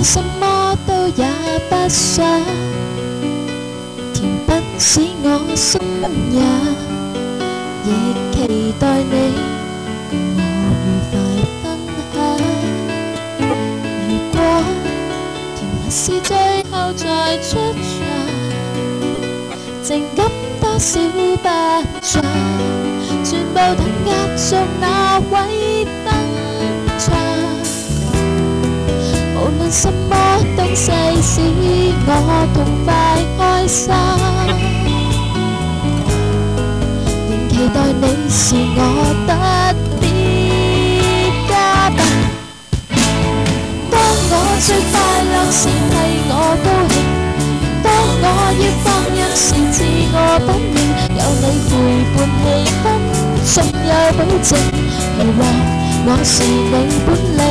什麼都也不想，甜不使我心也，亦期待你共我愉快分享。如果甜蜜是最後才出場，情感多少不像，全部等壓軸那位登場。無論什麼東西使我痛快開心，仍期待你是我特別嘉賓。當我最快樂時替我高興，當我要放任時自我品味，有你陪伴氣氛，仲有保證。如話我是你本領。